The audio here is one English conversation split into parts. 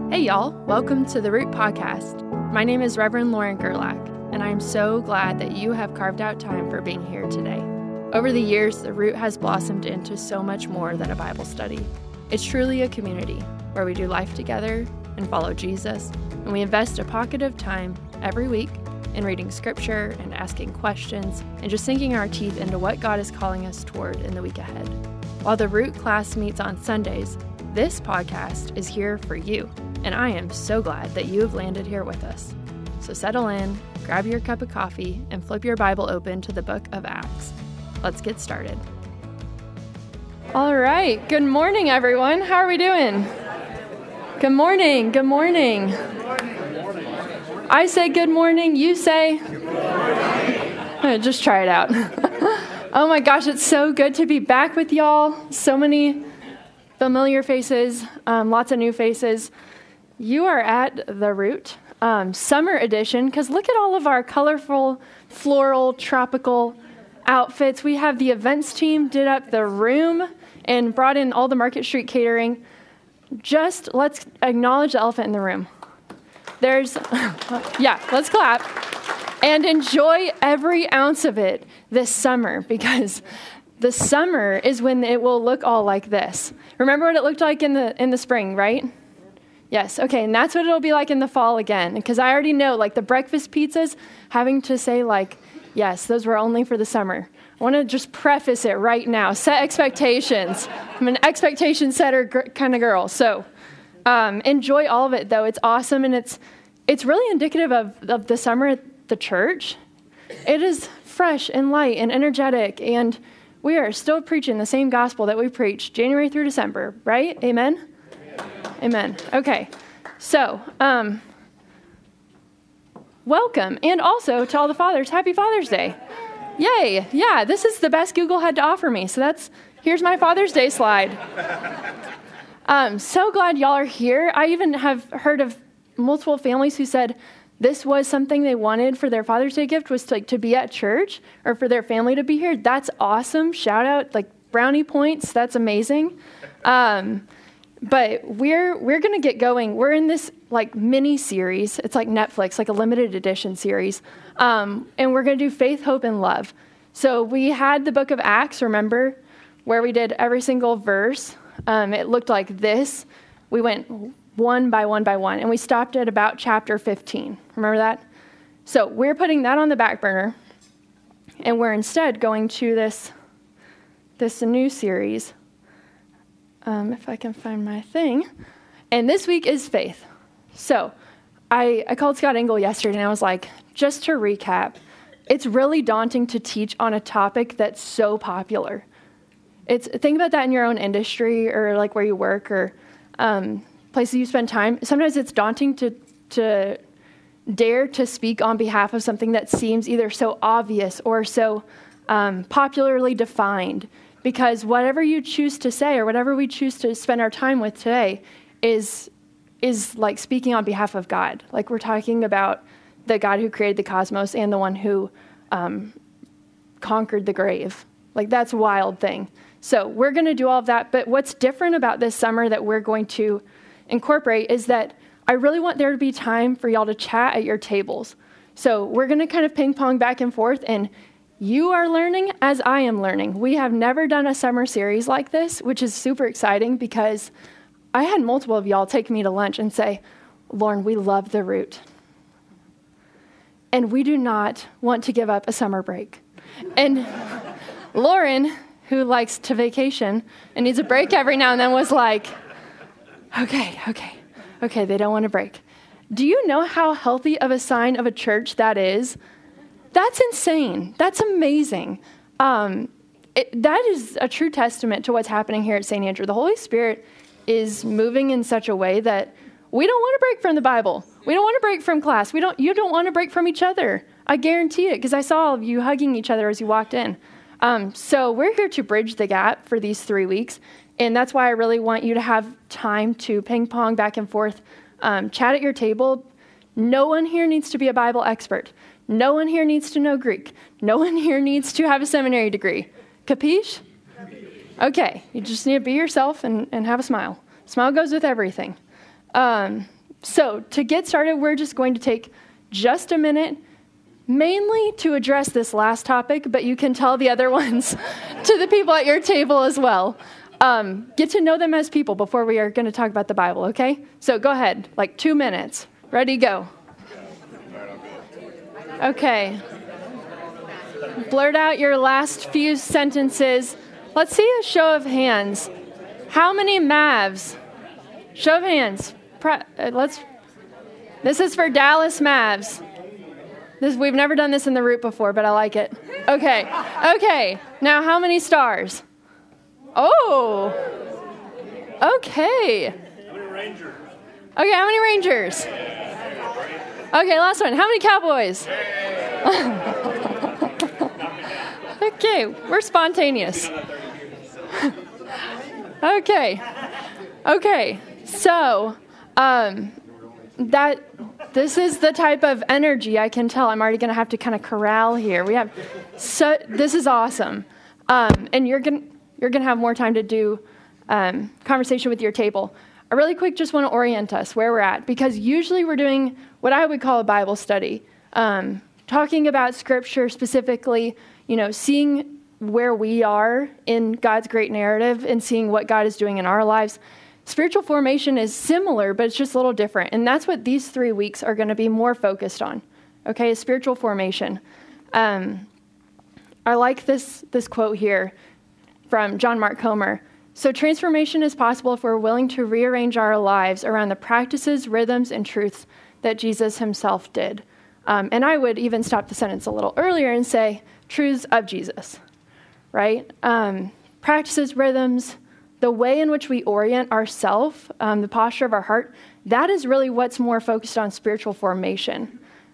Hey y'all, welcome to the Root Podcast. My name is Reverend Lauren Gerlach, and I am so glad that you have carved out time for being here today. Over the years, the Root has blossomed into so much more than a Bible study. It's truly a community where we do life together and follow Jesus, and we invest a pocket of time every week in reading scripture and asking questions and just sinking our teeth into what God is calling us toward in the week ahead. While the Root class meets on Sundays, this podcast is here for you. And I am so glad that you have landed here with us. So settle in, grab your cup of coffee, and flip your Bible open to the book of Acts. Let's get started. All right. Good morning, everyone. How are we doing? Good morning. Good morning. I say good morning. You say? Good morning. Just try it out. Oh my gosh, it's so good to be back with y'all. So many familiar faces, lots of new faces. You are at the Root summer edition, because look at all of our colorful, floral, tropical outfits. We have the events team did up the room and brought in all the Market Street catering. Just let's acknowledge the elephant in the room. Let's clap and enjoy every ounce of it this summer, because the summer is when it will look all like this. Remember what it looked like in the spring, right? Yes, okay, and that's what it'll be like in the fall again, because I already know, like, the breakfast pizzas, having to say, like, yes, those were only for the summer. I want to just preface it right now, set expectations. I'm an expectation setter kind of girl, so enjoy all of it, though. It's awesome, and it's really indicative of the summer at the church. It is fresh and light and energetic, and we are still preaching the same gospel that we preached January through December, right? Amen? Amen. Okay, so welcome, and also to all the fathers, happy Father's Day. Yay, yeah, this is the best Google had to offer me, so here's my Father's Day slide. So glad y'all are here. I even have heard of multiple families who said this was something they wanted for their Father's Day gift, was to be at church or for their family to be here. That's awesome. Shout out, like, brownie points. That's amazing. But we're going to get going. We're in this, like, mini series. It's like Netflix, like a limited edition series. And we're going to do faith, hope, and love. So we had the book of Acts, remember, where we did every single verse. It looked like this. We went one by one by one, and we stopped at about chapter 15. Remember that? So we're putting that on the back burner, and we're instead going to this new series. If I can find my thing. And this week is faith. So I called Scott Engel yesterday, and I was like, just to recap, it's really daunting to teach on a topic that's so popular. Think about that in your own industry, or like where you work, or places you spend time. Sometimes it's daunting to dare to speak on behalf of something that seems either so obvious or so popularly defined. Because whatever you choose to say, or whatever we choose to spend our time with today, is like speaking on behalf of God. Like, we're talking about the God who created the cosmos and the one who conquered the grave. Like, that's a wild thing. So we're going to do all of that. But what's different about this summer that we're going to incorporate is that I really want there to be time for y'all to chat at your tables. So we're going to kind of ping pong back and forth, and you are learning as I am learning. We have never done a summer series like this, which is super exciting, because I had multiple of y'all take me to lunch and say, Lauren, we love the Root, and we do not want to give up a summer break. And Lauren, who likes to vacation and needs a break every now and then, was like, okay, they don't want a break. Do you know how healthy of a sign of a church that is? That's insane. That's amazing. That is a true testament to what's happening here at St. Andrew. The Holy Spirit is moving in such a way that we don't want to break from the Bible. We don't want to break from class. You don't want to break from each other. I guarantee it, because I saw all of you hugging each other as you walked in. So we're here to bridge the gap for these 3 weeks, and that's why I really want you to have time to ping pong back and forth, chat at your table. No one here needs to be a Bible expert. No one here needs to know Greek. No one here needs to have a seminary degree. Capiche? Okay, you just need to be yourself and have a smile. Smile goes with everything. So to get started, we're just going to take just a minute, mainly to address this last topic, but you can tell the other ones to the people at your table as well. Get to know them as people before we are going to talk about the Bible, okay? So go ahead, 2 minutes. Ready, go. Okay. Blurt out your last few sentences. Let's see a show of hands. How many Mavs? Show of hands. This is for Dallas Mavs. We've never done this in the Root before, but I like it. Okay. Now, how many Stars? Oh. Okay. How many Rangers? Okay, how many Rangers? Okay, last one. How many Cowboys? Okay, we're spontaneous. Okay. So, this is the type of energy I can tell I'm already going to have to kind of corral here. This is awesome. And you're going to have more time to do conversation with your table. I really quick just want to orient us where we're at, because usually we're doing what I would call a Bible study, talking about Scripture specifically, seeing where we are in God's great narrative and seeing what God is doing in our lives. Spiritual formation is similar, but it's just a little different. And that's what these 3 weeks are going to be more focused on, okay, is spiritual formation. I like this quote here from John Mark Comer. So transformation is possible if we're willing to rearrange our lives around the practices, rhythms, and truths that Jesus himself did. And I would even stop the sentence a little earlier and say truths of Jesus, right? Practices, rhythms, the way in which we orient ourselves, the posture of our heart, that is really what's more focused on spiritual formation.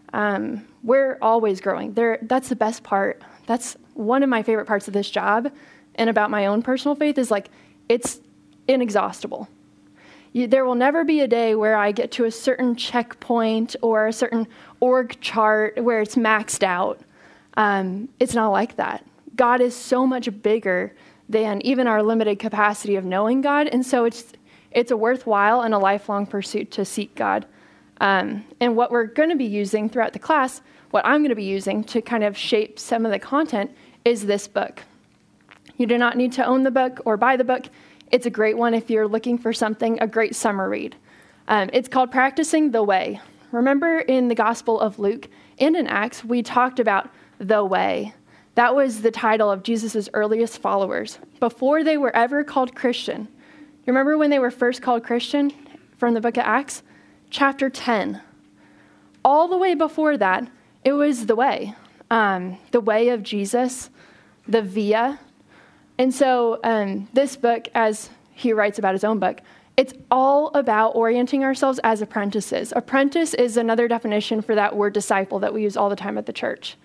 We're always growing. That's the best part. That's one of my favorite parts of this job and about my own personal faith is it's inexhaustible. There will never be a day where I get to a certain checkpoint or a certain org chart where it's maxed out. It's not like that. God is so much bigger than even our limited capacity of knowing God, and so it's a worthwhile and a lifelong pursuit to seek God. And what we're going to be using throughout the class, what I'm going to be using to kind of shape some of the content is this book. You do not need to own the book or buy the book. It's a great one if you're looking for something, a great summer read. It's called Practicing the Way. Remember in the Gospel of Luke and in Acts, we talked about the way. That was the title of Jesus' earliest followers before they were ever called Christian. You remember when they were first called Christian from the book of Acts? Chapter 10. All the way before that, it was the way of Jesus, the via. And so this book, as he writes about his own book, it's all about orienting ourselves as apprentices. Apprentice is another definition for that word disciple that we use all the time at the church.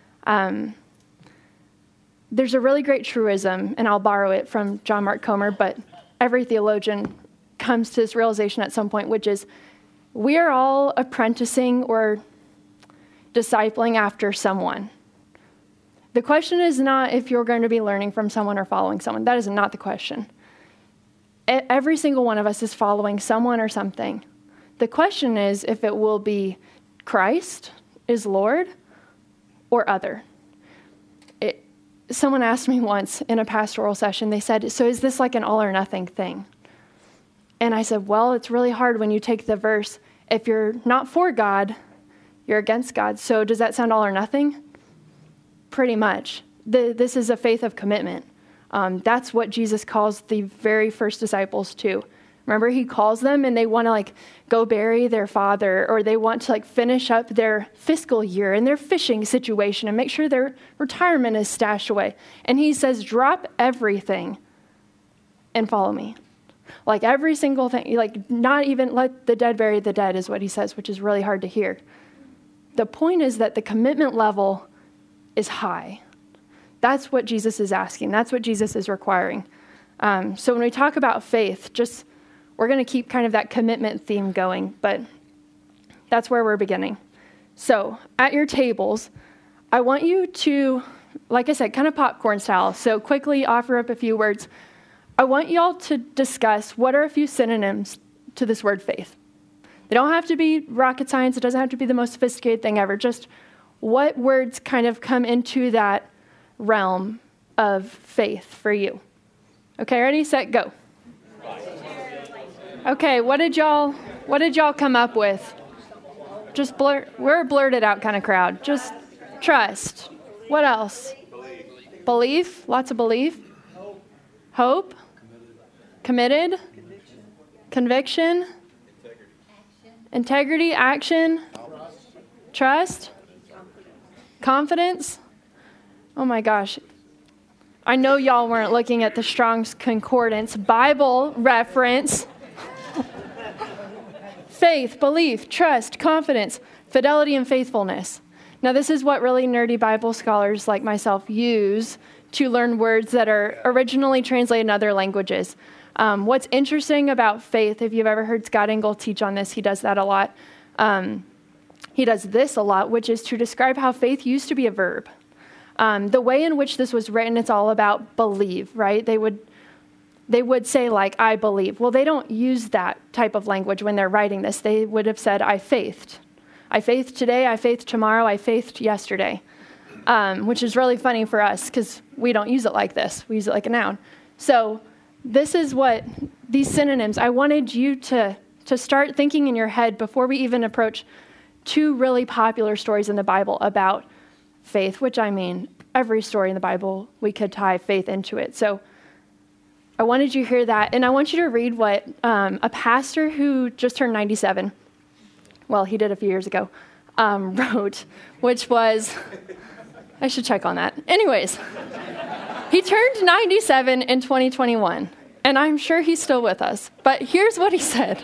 There's a really great truism, and I'll borrow it from John Mark Comer, but every theologian comes to this realization at some point, which is we are all apprenticing or discipling after someone. The question is not if you're going to be learning from someone or following someone. That is not the question. Every single one of us is following someone or something. The question is if it will be Christ is Lord or other. Someone asked me once in a pastoral session, they said, so is this like an all or nothing thing? And I said, well, it's really hard when you take the verse, if you're not for God, you're against God. So does that sound all or nothing? Pretty much. This is a faith of commitment. That's what Jesus calls the very first disciples to. Remember, he calls them and they want to go bury their father, or they want to finish up their fiscal year and their fishing situation and make sure their retirement is stashed away. And he says, drop everything and follow me. Every single thing, not even let the dead bury the dead is what he says, which is really hard to hear. The point is that the commitment level is high. That's what Jesus is asking. That's what Jesus is requiring. So when we talk about faith, we're going to keep kind of that commitment theme going, but that's where we're beginning. So at your tables, I want you to, like I said, kind of popcorn style. So quickly offer up a few words. I want y'all to discuss what are a few synonyms to this word faith. They don't have to be rocket science. It doesn't have to be the most sophisticated thing ever. Just what words kind of come into that realm of faith for you? Okay, ready, set, go. Okay, what did y'all come up with? Just we're a blurted out kind of crowd. Just trust. What else? Belief. Lots of belief. Hope. Committed. Conviction. Integrity. Action. Trust. Confidence. Oh my gosh. I know y'all weren't looking at the Strong's Concordance Bible reference. Faith, belief, trust, confidence, fidelity, and faithfulness. Now, this is what really nerdy Bible scholars like myself use to learn words that are originally translated in other languages. What's interesting about faith, if you've ever heard Scott Engel teach on this, he does that a lot. He does this a lot, which is to describe how faith used to be a verb. The way in which this was written, it's all about believe, right? They would say, like, I believe. Well, they don't use that type of language when they're writing this. They would have said, I faithed. I faithed today, I faithed tomorrow, I faithed yesterday, which is really funny for us because we don't use it like this. We use it like a noun. So this is what these synonyms, I wanted you to start thinking in your head before we even approach two really popular stories in the Bible about faith, which I mean, every story in the Bible, we could tie faith into it. So I wanted you to hear that, and I want you to read what a pastor who just turned 97, well, he did a few years ago, wrote, which was, I should check on that. Anyways, he turned 97 in 2021, and I'm sure he's still with us, but here's what he said.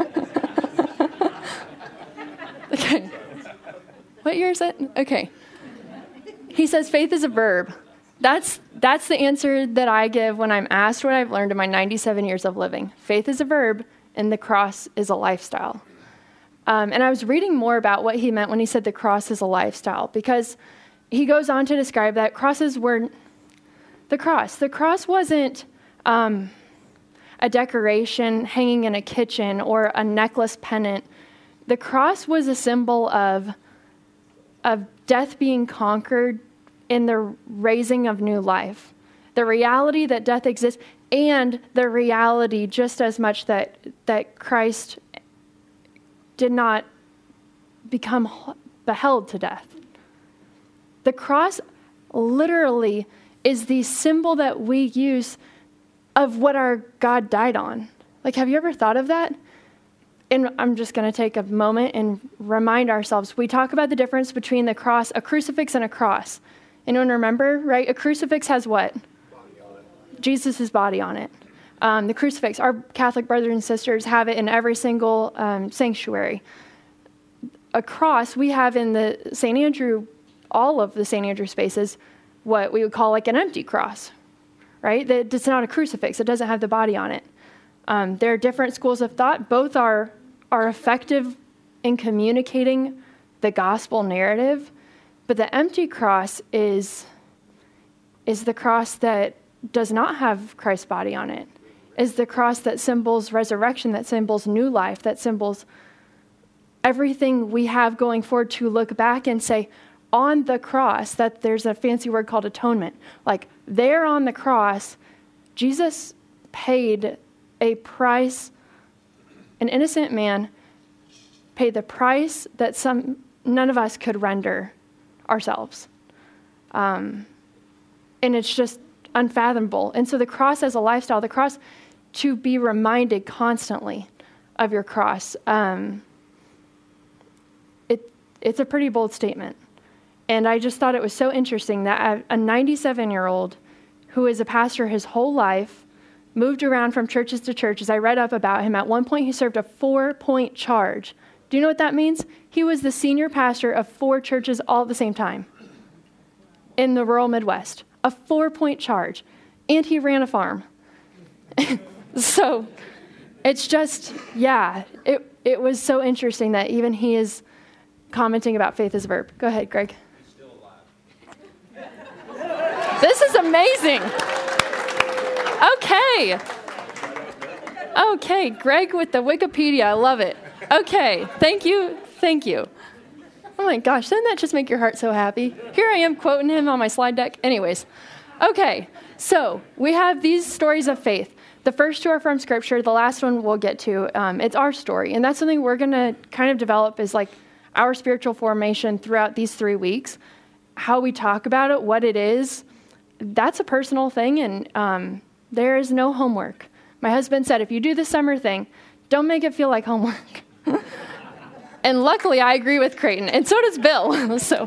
Okay. What year is it? Okay. He says, faith is a verb. That's the answer that I give when I'm asked what I've learned in my 97 years of living. Faith is a verb, and the cross is a lifestyle. And I was reading more about what he meant when he said the cross is a lifestyle, because he goes on to describe that crosses were the cross. The cross wasn't a decoration hanging in a kitchen or a necklace pendant. The cross was a symbol of death being conquered in the raising of new life. The reality that death exists, and the reality just as much that Christ did not become beheld to death. The cross literally is the symbol that we use of what our God died on. Like, have you ever thought of that? And I'm just going to take a moment and remind ourselves. We talk about the difference between the cross, a crucifix, and a cross. Anyone remember, right? A crucifix has what? Jesus' body on it. The crucifix, our Catholic brothers and sisters have it in every single sanctuary. A cross, we have in the St. Andrew, all of the St. Andrew spaces, what we would call like an empty cross, right? It's not a crucifix. It doesn't have the body on it. There are different schools of thought. Both are effective in communicating the gospel narrative, but the empty cross is the cross that does not have Christ's body on it, is the cross that symbols resurrection, that symbols new life, that symbols everything we have going forward to look back and say, on the cross, that there's a fancy word called atonement. Like, there on the cross, Jesus paid a price. An innocent man paid the price that none of us could render ourselves. And it's just unfathomable. And so the cross as a lifestyle, the cross to be reminded constantly of your cross, it's a pretty bold statement. And I just thought it was so interesting that a 97-year-old who is a pastor his whole life, moved around from churches to churches. I read up about him. At one point, he served a 4-point charge. Do you know what that means? He was the senior pastor of 4 churches all at the same time in the rural Midwest. A 4-point charge. And he ran a farm. So it's just, it was so interesting that even he is commenting about faith as a verb. Go ahead, Greg. He's still alive. This is amazing. Okay, Greg with the Wikipedia. I love it. Okay, thank you. Oh my gosh, doesn't that just make your heart so happy? Here I am quoting him on my slide deck. Anyways, okay, so we have these stories of faith. The first two are from Scripture. The last one we'll get to. It's our story, and that's something we're going to kind of develop is like our spiritual formation throughout these 3 weeks. How we talk about it, what it is, that's a personal thing, and there is no homework. My husband said, if you do the summer thing, don't make it feel like homework. And luckily, I agree with Creighton, and so does Bill. So,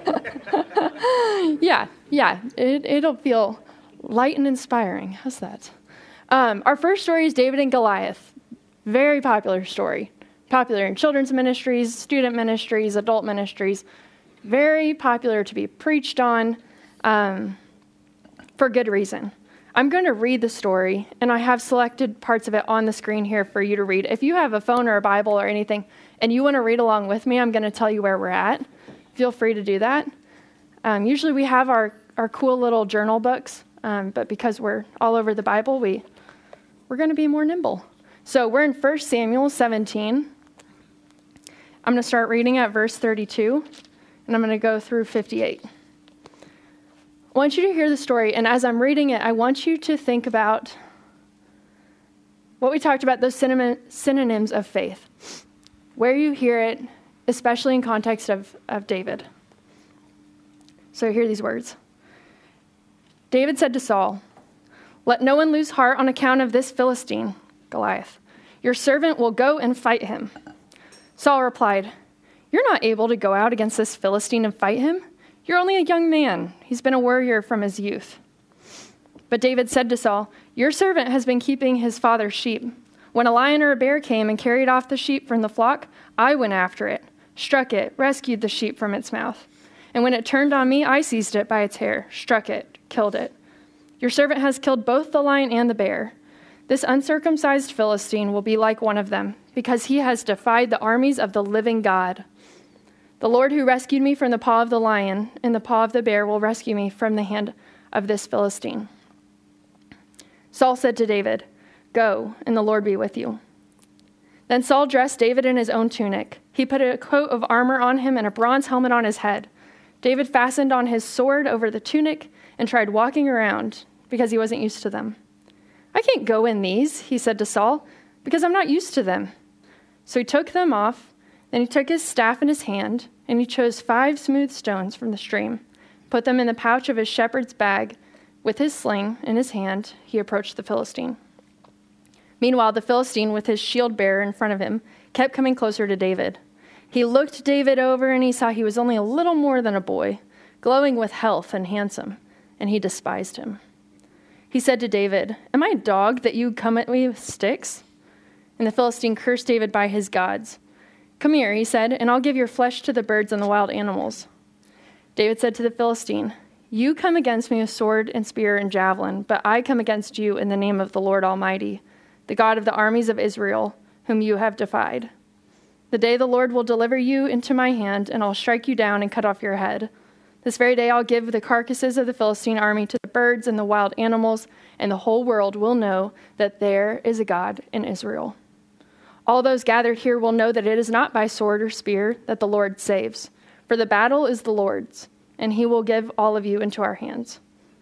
yeah, it'll feel light and inspiring. How's that? Our first story is David and Goliath. Very popular story. Popular in children's ministries, student ministries, adult ministries. Very popular to be preached on for good reason. I'm going to read the story, and I have selected parts of it on the screen here for you to read. If you have a phone or a Bible or anything, and you want to read along with me, I'm going to tell you where we're at. Feel free to do that. Usually we have our cool little journal books, but because we're all over the Bible, we're going to be more nimble. So we're in 1 Samuel 17. I'm going to start reading at verse 32, and I'm going to go through 58. I want you to hear the story, and as I'm reading it, I want you to think about what we talked about, those synonyms of faith. Where you hear it, especially in context of David. So hear these words. David said to Saul, "Let no one lose heart on account of this Philistine, Goliath. Your servant will go and fight him." Saul replied, "You're not able to go out against this Philistine and fight him. You're only a young man. He's been a warrior from his youth." But David said to Saul, "Your servant has been keeping his father's sheep. When a lion or a bear came and carried off the sheep from the flock, I went after it, struck it, rescued the sheep from its mouth. And when it turned on me, I seized it by its hair, struck it, killed it. Your servant has killed both the lion and the bear. This uncircumcised Philistine will be like one of them, because he has defied the armies of the living God. The Lord who rescued me from the paw of the lion and the paw of the bear will rescue me from the hand of this Philistine." Saul said to David, "Go, and the Lord be with you." Then Saul dressed David in his own tunic. He put a coat of armor on him and a bronze helmet on his head. David fastened on his sword over the tunic and tried walking around because he wasn't used to them. "I can't go in these," he said to Saul, "because I'm not used to them." So he took them off. Then he took his staff in his hand, and he chose 5 smooth stones from the stream, put them in the pouch of his shepherd's bag. With his sling in his hand, he approached the Philistine. Meanwhile, the Philistine, with his shield bearer in front of him, kept coming closer to David. He looked David over, and he saw he was only a little more than a boy, glowing with health and handsome, and he despised him. He said to David, "Am I a dog that you come at me with sticks?" And the Philistine cursed David by his gods. "Come here," he said, "and I'll give your flesh to the birds and the wild animals." David said to the Philistine, "You come against me with sword and spear and javelin, but I come against you in the name of the Lord Almighty, the God of the armies of Israel, whom you have defied. The day the Lord will deliver you into my hand, and I'll strike you down and cut off your head. This very day I'll give the carcasses of the Philistine army to the birds and the wild animals, and the whole world will know that there is a God in Israel. All those gathered here will know that it is not by sword or spear that the Lord saves, for the battle is the Lord's, and he will give all of you into our hands."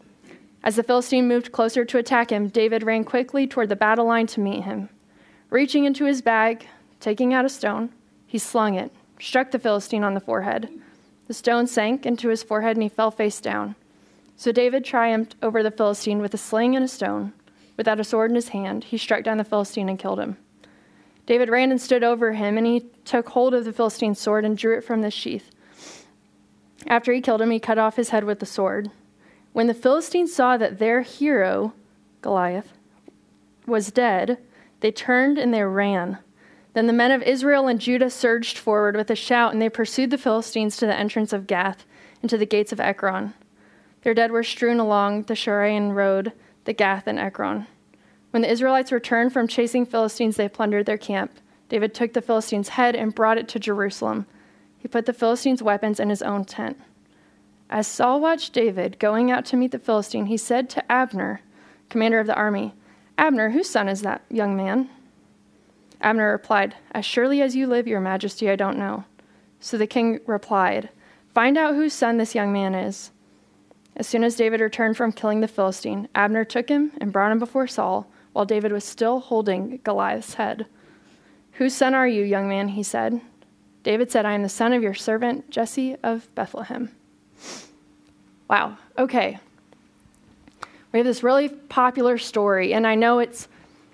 As the Philistine moved closer to attack him, David ran quickly toward the battle line to meet him. Reaching into his bag, taking out a stone, he slung it, struck the Philistine on the forehead. The stone sank into his forehead, and he fell face down. So David triumphed over the Philistine with a sling and a stone. Without a sword in his hand, he struck down the Philistine and killed him. David ran and stood over him, and he took hold of the Philistine's sword and drew it from the sheath. After he killed him, he cut off his head with the sword. When the Philistines saw that their hero, Goliath, was dead, they turned and they ran. Then the men of Israel and Judah surged forward with a shout, and they pursued the Philistines to the entrance of Gath and to the gates of Ekron. Their dead were strewn along the Sharaim road, the Gath and Ekron. When the Israelites returned from chasing Philistines, they plundered their camp. David took the Philistine's head and brought it to Jerusalem. He put the Philistine's weapons in his own tent. As Saul watched David going out to meet the Philistine, he said to Abner, commander of the army, "Abner, whose son is that young man?" Abner replied, "As surely as you live, your majesty, I don't know." So the king replied, "Find out whose son this young man is." As soon as David returned from killing the Philistine, Abner took him and brought him before Saul, while David was still holding Goliath's head. "Whose son are you, young man?" he said. David said, "I am the son of your servant Jesse of Bethlehem." Wow, okay. We have this really popular story, and I know it's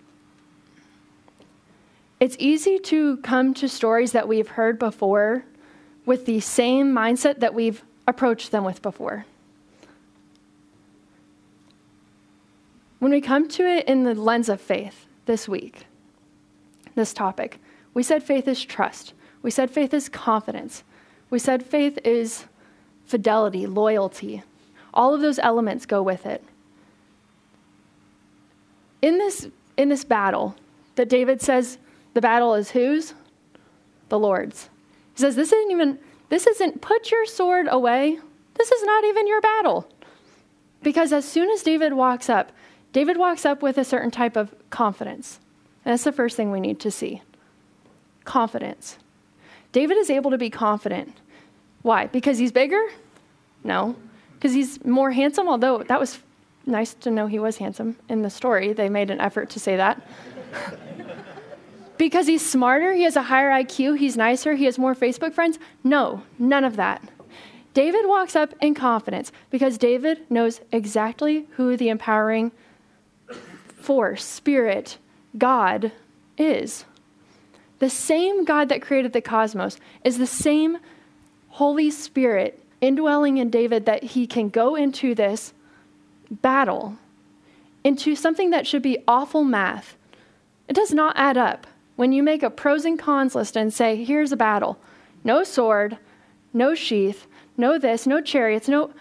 easy to come to stories that we've heard before with the same mindset that we've approached them with before. When we come to it in the lens of faith this week, this topic, we said faith is trust. We said faith is confidence. We said faith is fidelity, loyalty. All of those elements go with it. In this battle that David says the battle is whose? The Lord's. He says, this isn't put your sword away. This is not even your battle. Because as soon as David walks up with a certain type of confidence. And that's the first thing we need to see. Confidence. David is able to be confident. Why? Because he's bigger? No. Because he's more handsome, although that was nice to know he was handsome in the story. They made an effort to say that. Because he's smarter, he has a higher IQ, he's nicer, he has more Facebook friends? No, none of that. David walks up in confidence because David knows exactly who the empowering force, spirit, God is. The same God that created the cosmos is the same Holy Spirit indwelling in David that he can go into this battle, into something that should be awful math. It does not add up. When you make a pros and cons list and say, here's a battle, no sword, no sheath, no this, no chariots, no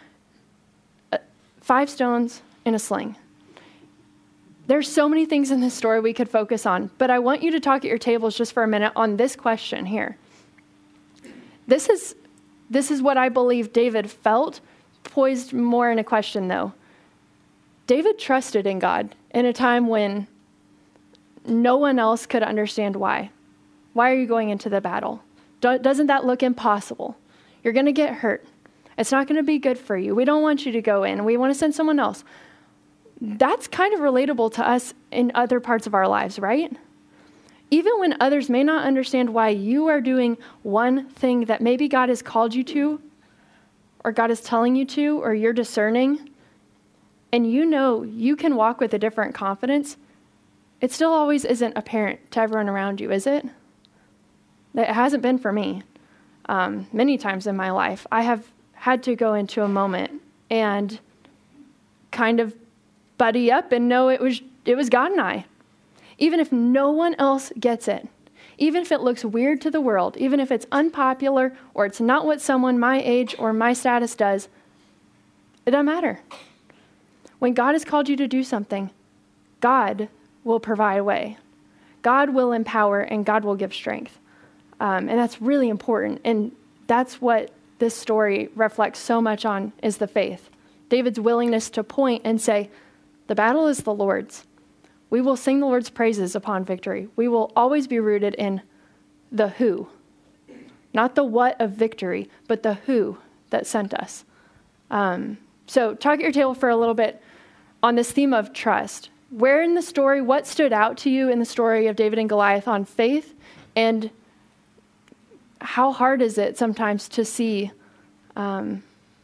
5 stones in a sling. There's so many things in this story we could focus on, but I want you to talk at your tables just for a minute on this question here. This is what I believe David felt, poised more in a question though. David trusted in God in a time when no one else could understand why. Why are you going into the battle? Doesn't that look impossible? You're going to get hurt. It's not going to be good for you. We don't want you to go in. We want to send someone else. That's kind of relatable to us in other parts of our lives, right? Even when others may not understand why you are doing one thing that maybe God has called you to, or God is telling you to, or you're discerning, and you know you can walk with a different confidence, it still always isn't apparent to everyone around you, is it? It hasn't been for me. Many times in my life, I have had to go into a moment and kind of buddy up and know it was God and I. Even if no one else gets it, even if it looks weird to the world, even if it's unpopular or it's not what someone my age or my status does, it doesn't matter. When God has called you to do something, God will provide a way. God will empower and God will give strength. And that's really important. And that's what this story reflects so much on is the faith. David's willingness to point and say, the battle is the Lord's. We will sing the Lord's praises upon victory. We will always be rooted in the who. Not the what of victory, but the who that sent us. So talk at your table for a little bit on this theme of trust. Where in the story, what stood out to you in the story of David and Goliath on faith? And how hard is it sometimes to see, do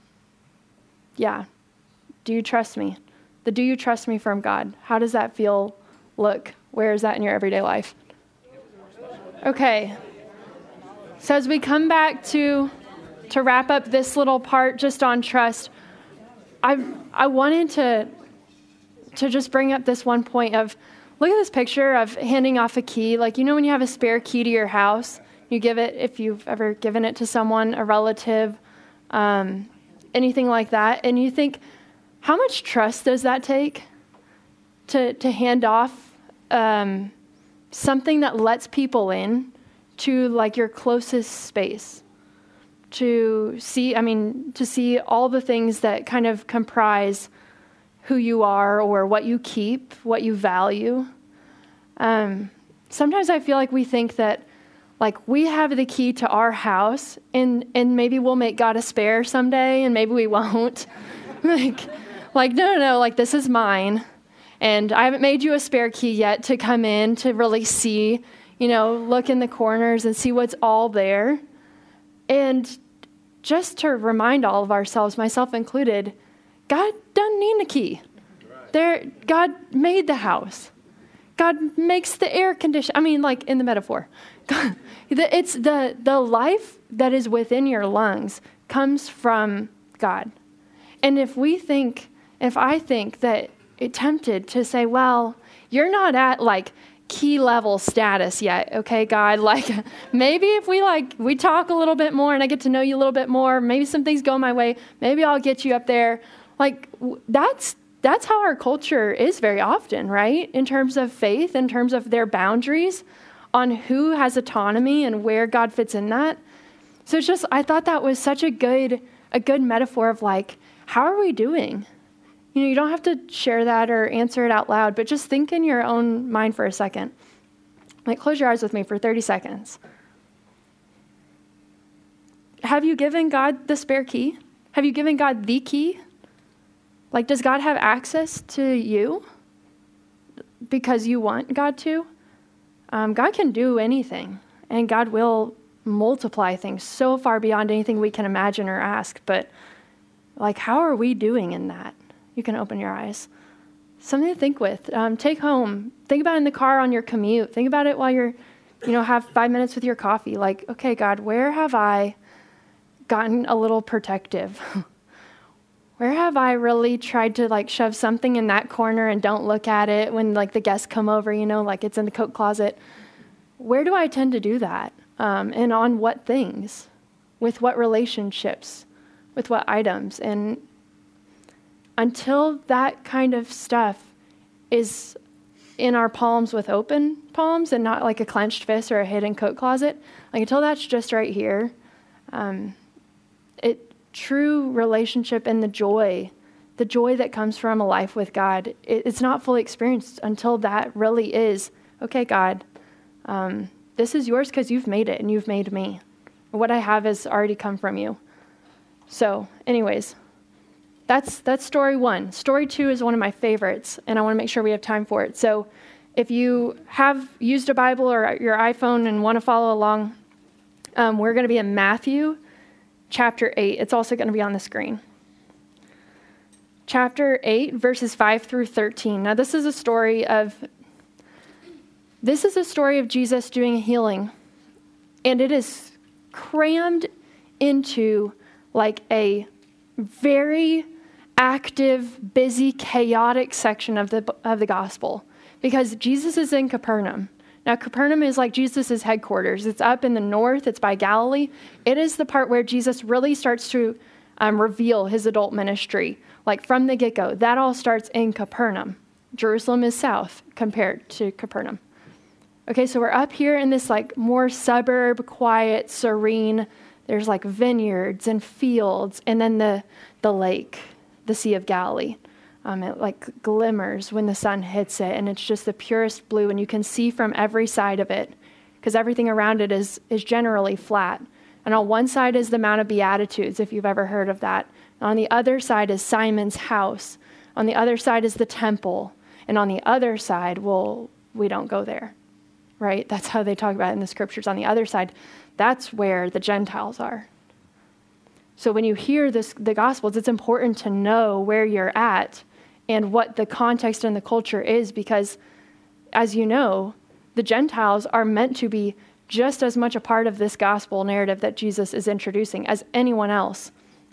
you trust me? The do you trust me from God. How does that feel, look? Where is that in your everyday life? Okay. So as we come back to wrap up this little part just on trust, I wanted to just bring up this one point of, look at this picture of handing off a key. Like, you know when you have a spare key to your house, you give it, if you've ever given it to someone, a relative, anything like that, and you think, how much trust does that take to hand off something that lets people in to like your closest space, to see all the things that kind of comprise who you are or what you keep, what you value. sometimes I feel like we think that like we have the key to our house and maybe we'll make God a spare someday and maybe we won't. like, no, like this is mine. And I haven't made you a spare key yet to come in to really see, look in the corners and see what's all there. And just to remind all of ourselves, myself included, God doesn't need a key. God made the house. God makes the air condition. I mean, like in the metaphor. It's the life that is within your lungs comes from God. And if I think that it's tempted to say, well, you're not at like key level status yet, okay, God? Like maybe if we talk a little bit more and I get to know you a little bit more, maybe some things go my way, maybe I'll get you up there. Like that's how our culture is very often, right? In terms of faith, in terms of their boundaries on who has autonomy and where God fits in that. So it's just, I thought that was such a good metaphor of like, how are we doing? You don't have to share that or answer it out loud, but just think in your own mind for a second. Like close your eyes with me for 30 seconds. Have you given God the spare key? Have you given God the key? Like, does God have access to you because you want God to? God can do anything, and God will multiply things so far beyond anything we can imagine or ask. But, like, how are we doing in that? You can open your eyes. Something to think with. Take home. Think about it in the car on your commute. Think about it while you're, have 5 minutes with your coffee. Like, okay, God, where have I gotten a little protective? Where have I really tried to like shove something in that corner and don't look at it when like the guests come over, like it's in the coat closet? Where do I tend to do that? And on what things? With what relationships? With what items? And until that kind of stuff is in our palms with open palms and not like a clenched fist or a hidden coat closet, like until that's just right here, true relationship and the joy that comes from a life with God, it's not fully experienced until that really is, okay, God, this is yours because you've made it and you've made me. What I have has already come from you. So anyways, that's story one. Story two is one of my favorites, and I want to make sure we have time for it. So if you have used a Bible or your iPhone and want to follow along, we're going to be in Matthew chapter 8. It's also going to be on the screen. Chapter 8, verses 5 through 13. Now, this is a story of Jesus doing a healing, and it is crammed into like a very active, busy, chaotic section of the gospel, because Jesus is in Capernaum. Now, Capernaum is like Jesus' headquarters. It's up in the north. It's by Galilee. It is the part where Jesus really starts to reveal his adult ministry, like from the get-go. That all starts in Capernaum. Jerusalem is south compared to Capernaum. Okay, so we're up here in this like more suburb, quiet, serene. There's like vineyards and fields, and then the lake, the Sea of Galilee. It like glimmers when the sun hits it, and it's just the purest blue, and you can see from every side of it because everything around it is generally flat. And on one side is the Mount of Beatitudes, if you've ever heard of that. And on the other side is Simon's house. On the other side is the temple. And on the other side, well, we don't go there, right? That's how they talk about it in the scriptures. On the other side, that's where the Gentiles are. So when you hear the Gospels, it's important to know where you're at and what the context and the culture is, because, as you know, the Gentiles are meant to be just as much a part of this gospel narrative that Jesus is introducing as anyone else.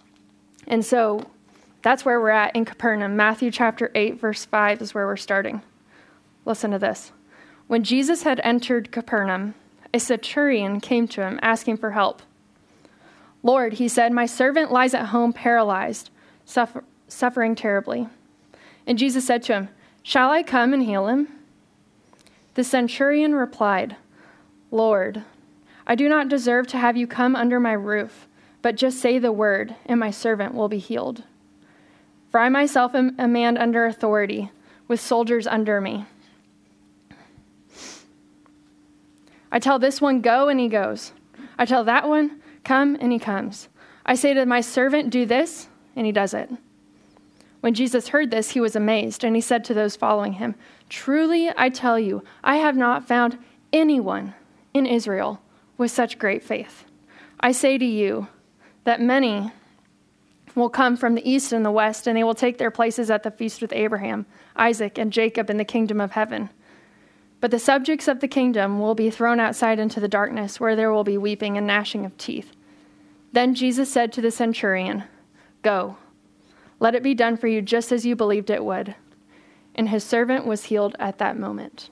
And so that's where we're at in Capernaum. Matthew chapter 8, verse 5 is where we're starting. Listen to this. When Jesus had entered Capernaum, a centurion came to him asking for help. "Lord," he said, "my servant lies at home paralyzed, suffering terribly." And Jesus said to him, "Shall I come and heal him?" The centurion replied, "Lord, I do not deserve to have you come under my roof, but just say the word, and my servant will be healed. For I myself am a man under authority, with soldiers under me. I tell this one, go, and he goes. I tell that one, come, and he comes. I say to my servant, do this, and he does it. When Jesus heard this, he was amazed, and he said to those following him, truly, I tell you, I have not found anyone in Israel with such great faith. I say to you that many will come from the east and the west, and they will take their places at the feast with Abraham, Isaac, and Jacob in the kingdom of heaven. But the subjects of the kingdom will be thrown outside into the darkness, where there will be weeping and gnashing of teeth. Then Jesus said to the centurion, go, let it be done for you just as you believed it would. And his servant was healed at that moment.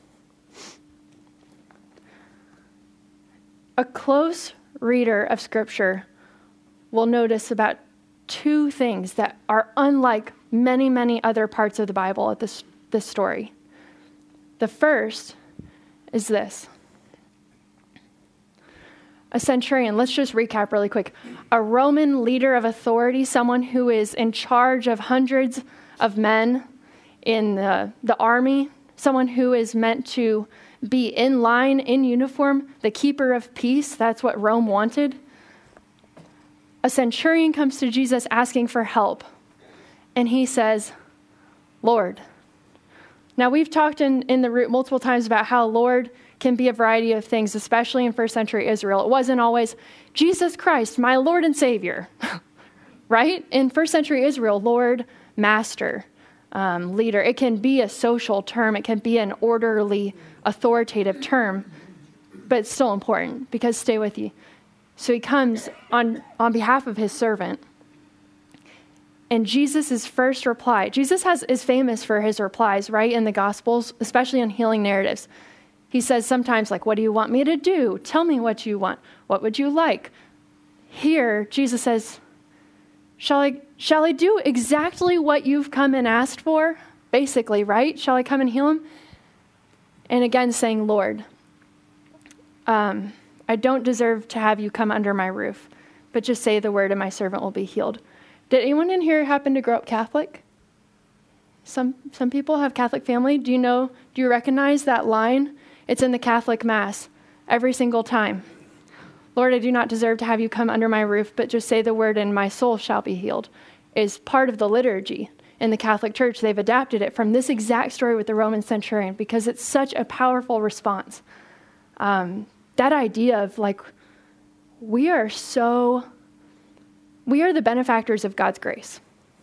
A close reader of Scripture will notice about two things that are unlike many, many other parts of the Bible at this story. The first is this. A centurion, let's just recap really quick. A Roman leader of authority, someone who is in charge of hundreds of men in the army, someone who is meant to be in line, in uniform, the keeper of peace. That's what Rome wanted. A centurion comes to Jesus asking for help, and he says, Lord. Now, we've talked in the root multiple times about how Lord can be a variety of things, especially in first century Israel. It wasn't always, Jesus Christ, my Lord and Savior, right? In first century Israel, Lord, Master, leader. It can be a social term. It can be an orderly, authoritative term, but it's still important because stay with you. So he comes on behalf of his servant. And Jesus' first reply, Jesus is famous for his replies, right, in the Gospels, especially in healing narratives. He says sometimes, like, what do you want me to do? Tell me what you want. What would you like? Here, Jesus says, shall I do exactly what you've come and asked for? Basically, right? Shall I come and heal him? And again, saying, Lord, I don't deserve to have you come under my roof, but just say the word and my servant will be healed. Did anyone in here happen to grow up Catholic? Some people have Catholic family. Do you recognize that line? It's in the Catholic Mass every single time. Lord, I do not deserve to have you come under my roof, but just say the word and my soul shall be healed, is part of the liturgy in the Catholic Church. They've adapted it from this exact story with the Roman centurion because it's such a powerful response. That idea of like, we are the benefactors of God's grace.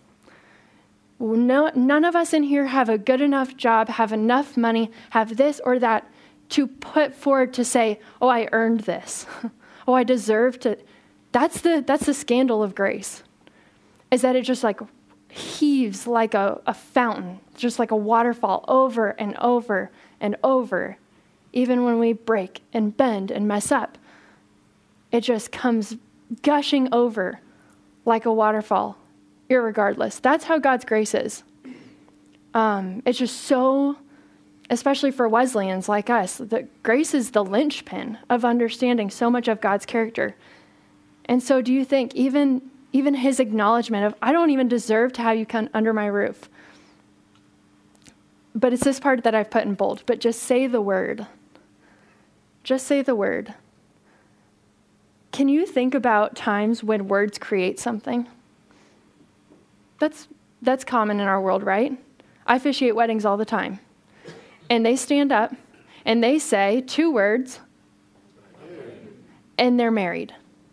None of us in here have a good enough job, have enough money, have this or that to put forward to say, oh, I earned this. Oh, I deserve to. That's the scandal of grace, is that it just like heaves like a fountain, just like a waterfall over and over and over. Even when we break and bend and mess up, it just comes gushing over like a waterfall, irregardless. That's how God's grace is. It's just so, especially for Wesleyans like us, that grace is the linchpin of understanding so much of God's character. And so do you think even his acknowledgement of, I don't even deserve to have you come under my roof. But it's this part that I've put in bold, but just say the word. Just say the word. Can you think about times when words create something? That's common in our world, right? I officiate weddings all the time. And they stand up and they say 2 words and they're married.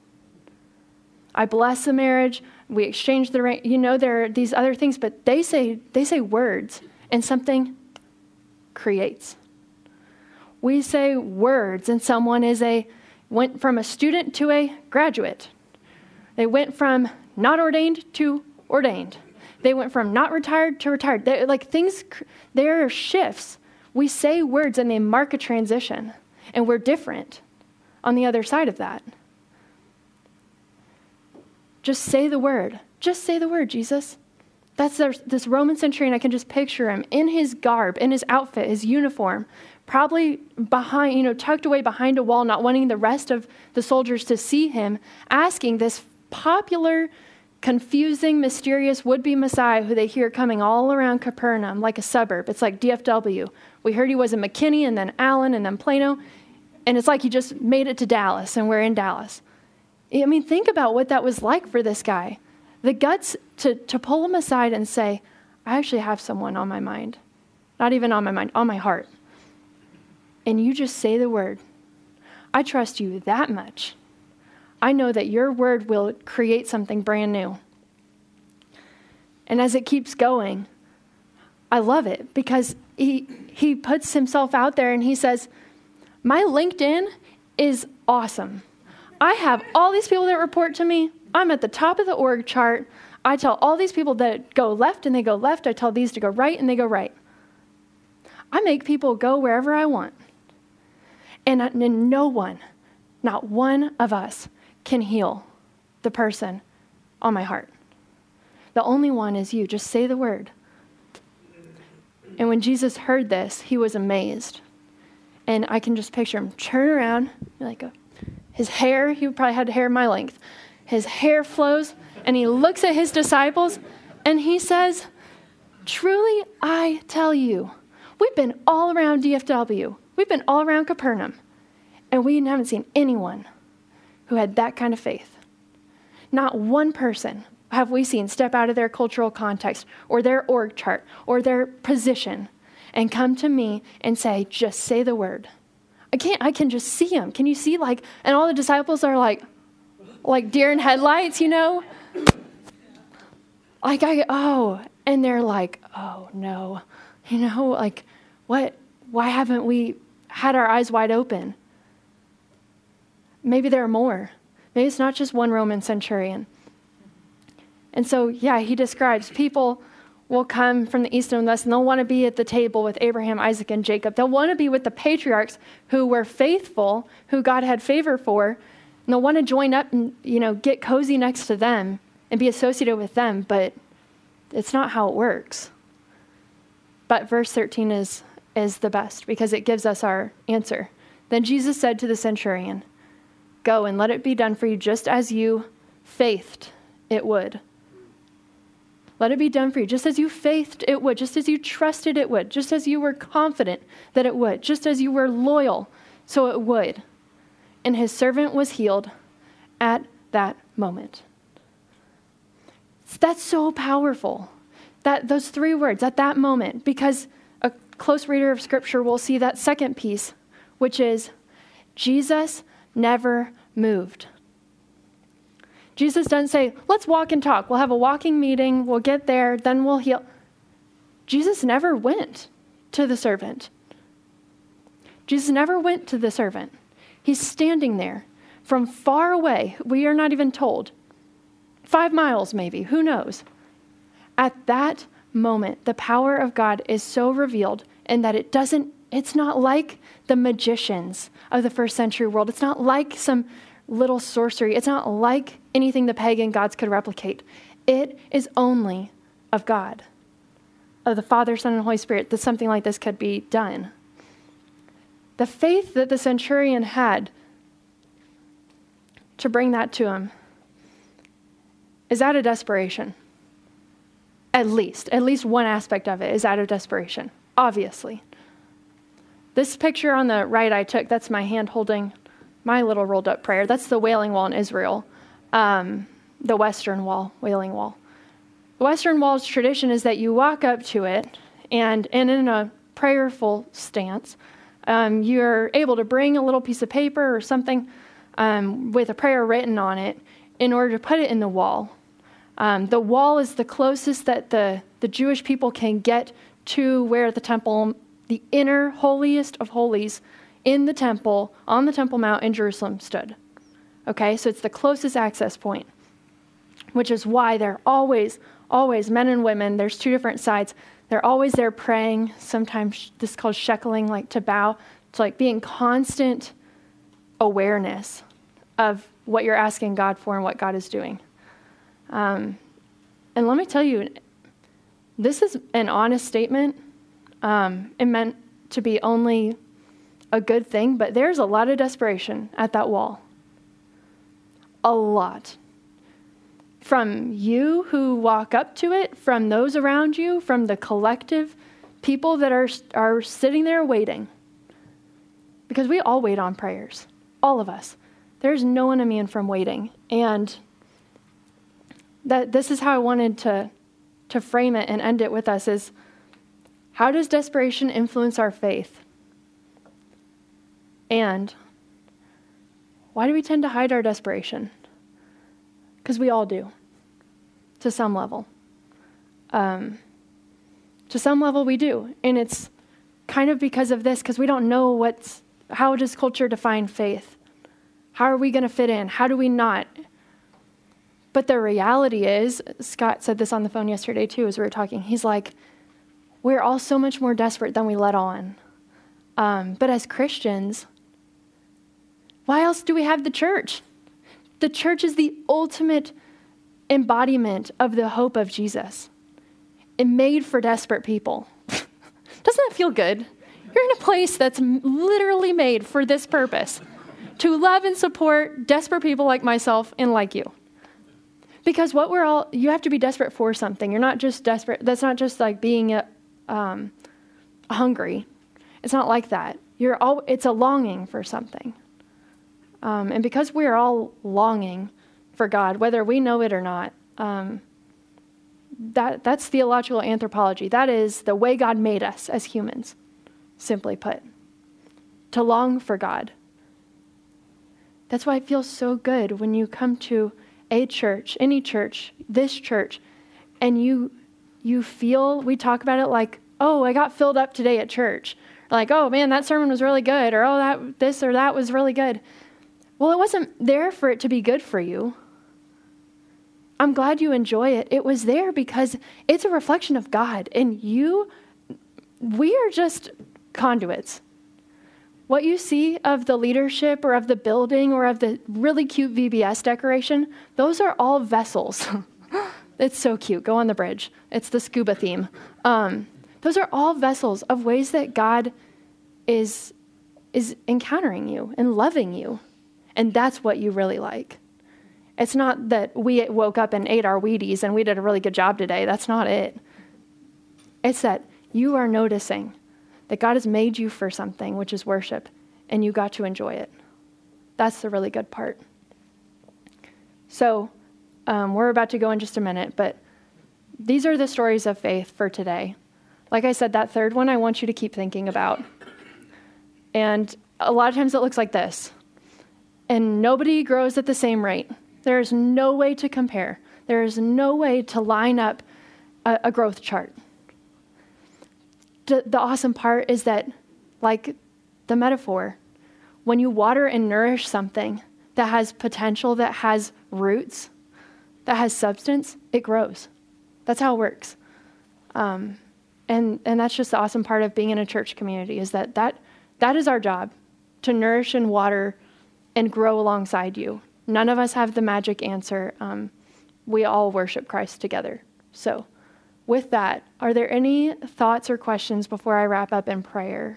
I bless the marriage. We exchange the ring. There are these other things, but they say words and something creates. We say words and someone went from a student to a graduate. They went from not ordained to ordained. They went from not retired to retired. There are shifts. We say words and they mark a transition, and we're different on the other side of that. Just say the word. Just say the word, Jesus. That's this Roman centurion. I can just picture him in his garb, in his outfit, his uniform, probably behind, tucked away behind a wall, not wanting the rest of the soldiers to see him, asking this popular, confusing, mysterious would-be Messiah who they hear coming all around Capernaum like a suburb. It's like DFW. We heard he was in McKinney and then Allen and then Plano. And it's like he just made it to Dallas, and we're in Dallas. I mean, think about what that was like for this guy. The guts to pull him aside and say, I actually have someone on my mind. Not even on my mind, on my heart. And you just say the word. I trust you that much. I know that your word will create something brand new. And as it keeps going, I love it because he puts himself out there and he says, my LinkedIn is awesome. I have all these people that report to me. I'm at the top of the org chart. I tell all these people that go left and they go left. I tell these to go right and they go right. I make people go wherever I want. And no one, not one of us, can heal the person on my heart. The only one is you. Just say the word. And when Jesus heard this, he was amazed. And I can just picture him turn around, like his hair, he probably had hair my length. His hair flows, and he looks at his disciples, and he says, truly I tell you, we've been all around DFW. We've been all around Capernaum, and we haven't seen anyone who had that kind of faith. Not one person have we seen step out of their cultural context or their org chart or their position and come to me and say, just say the word. I can just see them. Can you see and all the disciples are like deer in headlights, and they're like, oh no, what, why haven't we had our eyes wide open? Maybe there are more. Maybe it's not just one Roman centurion. And so, he describes people will come from the east and west, and they'll want to be at the table with Abraham, Isaac, and Jacob. They'll want to be with the patriarchs who were faithful, who God had favor for, and they'll want to join up and, get cozy next to them and be associated with them, but it's not how it works. But verse 13 is the best because it gives us our answer. Then Jesus said to the centurion, go and let it be done for you just as you faithed it would. Let it be done for you just as you faithed it would, just as you trusted it would, just as you were confident that it would, just as you were loyal, so it would. And his servant was healed at that moment. That's so powerful, those three words, at that moment, because a close reader of Scripture will see that second piece, which is Jesus never moved. Jesus doesn't say, let's walk and talk. We'll have a walking meeting. We'll get there. Then we'll heal. Jesus never went to the servant. Jesus never went to the servant. He's standing there from far away. We are not even told. 5 miles maybe. Who knows? At that moment, the power of God is so revealed in that it's not like the magicians of the first century world. It's not like some little sorcery. It's not like anything the pagan gods could replicate. It is only of God, of the Father, Son, and Holy Spirit, that something like this could be done. The faith that the centurion had to bring that to him is out of desperation. At least one aspect of it is out of desperation, obviously. This picture on the right I took, that's my hand holding my little rolled up prayer. That's the Wailing Wall in Israel, the Western Wall, Wailing Wall. The Western Wall's tradition is that you walk up to it and in a prayerful stance, you're able to bring a little piece of paper or something with a prayer written on it in order to put it in the wall. The wall is the closest that the Jewish people can get to where the temple, the inner holiest of holies in the temple, on the Temple Mount in Jerusalem stood. Okay, so it's the closest access point, which is why they're always, men and women, there's 2 different sides. They're always there praying. Sometimes this is called shekling, like to bow. It's like being constant awareness of what you're asking God for and what God is doing. And let me tell you, this is an honest statement. It meant to be only a good thing, but there's a lot of desperation at that wall. A lot. From you who walk up to it, from those around you, from the collective people that are sitting there waiting. because we all wait on prayers, all of us. There's no one immune from waiting. And this is how I wanted to frame it and end it with us is, how does desperation influence our faith? And why do we tend to hide our desperation? Because we all do, to some level. To some level we do. And it's kind of because of this, because we don't know how does culture define faith? How are we going to fit in? How do we not? But the reality is, Scott said this on the phone yesterday too, as we were talking. He's like, we're all so much more desperate than we let on. But as Christians, why else do we have the church? The church is the ultimate embodiment of the hope of Jesus. It made for desperate people. Doesn't that feel good? You're in a place that's literally made for this purpose, to love and support desperate people like myself and like you. Because you have to be desperate for something. You're not just desperate. That's not just like being hungry. It's not like that. It's a longing for something. And because we're all longing for God, whether we know it or not, that's theological anthropology. That is the way God made us as humans, simply put, to long for God. That's why it feels so good when you come to a church, any church, this church, and you feel, we talk about it like, oh, I got filled up today at church. Like, oh man, that sermon was really good, or oh, this or that was really good. Well, it wasn't there for it to be good for you. I'm glad you enjoy it. It was there because it's a reflection of God, and we are just conduits. What you see of the leadership or of the building or of the really cute VBS decoration, those are all vessels. It's so cute. Go on the bridge. It's the scuba theme. Those are all vessels of ways that God is encountering you and loving you. And that's what you really like. It's not that we woke up and ate our Wheaties and we did a really good job today. That's not it. It's that you are noticing that God has made you for something, which is worship, and you got to enjoy it. That's the really good part. So we're about to go in just a minute, but these are the stories of faith for today. Like I said, that third one I want you to keep thinking about. And a lot of times it looks like this. And nobody grows at the same rate. There is no way to compare. There is no way to line up a growth chart. The awesome part is that, like the metaphor, when you water and nourish something that has potential, that has roots, that has substance, it grows. That's how it works. And that's just the awesome part of being in a church community, is that is our job, to nourish and water and grow alongside you. None of us have the magic answer. We all worship Christ together. So with that, are there any thoughts or questions before I wrap up in prayer?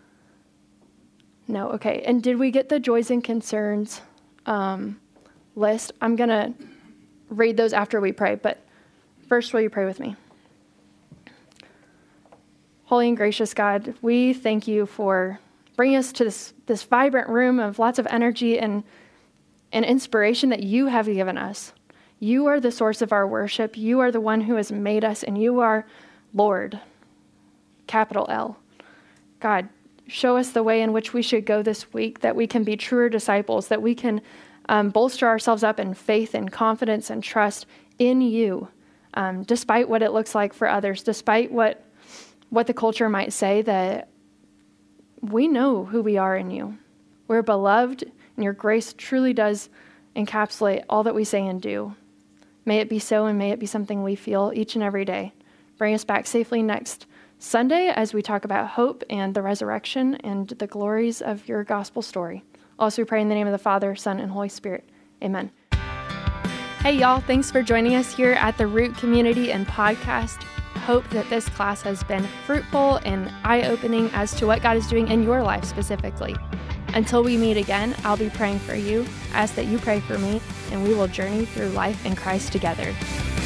No? Okay. And did we get the joys and concerns list? I'm going to read those after we pray, but first, will you pray with me? Holy and gracious God, we thank you for bringing us to this vibrant room of lots of energy and inspiration that you have given us. You are the source of our worship. You are the one who has made us, and you are Lord, capital L. God, show us the way in which we should go this week, that we can be truer disciples, that we can bolster ourselves up in faith and confidence and trust in you, despite what it looks like for others, despite what the culture might say, that we know who we are in you. We're beloved, and your grace truly does encapsulate all that we say and do. May it be so, and may it be something we feel each and every day. Bring us back safely next Sunday as we talk about hope and the resurrection and the glories of your gospel story. Also, we pray in the name of the Father, Son, and Holy Spirit. Amen. Hey, y'all. Thanks for joining us here at the Root Community and Podcast. Hope that this class has been fruitful and eye-opening as to what God is doing in your life specifically. Until we meet again, I'll be praying for you, ask that you pray for me, and we will journey through life in Christ together.